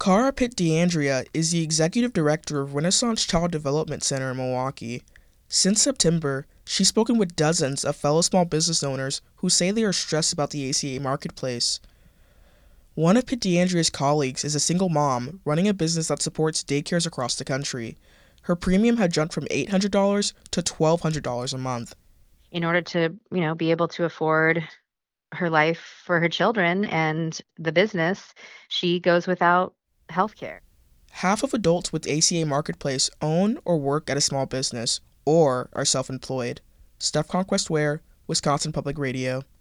Cara Pitt DeAndrea is the executive director of Renaissance Child Development Center in Milwaukee. Since September, she's spoken with dozens of fellow small business owners who say they are stressed about the ACA marketplace. One of Pitt DeAndrea's colleagues is a single mom running a business that supports daycares across the country. Her premium had jumped from $800 to $1,200 a month. In order to, be able to afford her life for her children and the business, she goes without health care. Half of adults with ACA Marketplace own or work at a small business or are self-employed. Steph Conquest Ware, Wisconsin Public Radio.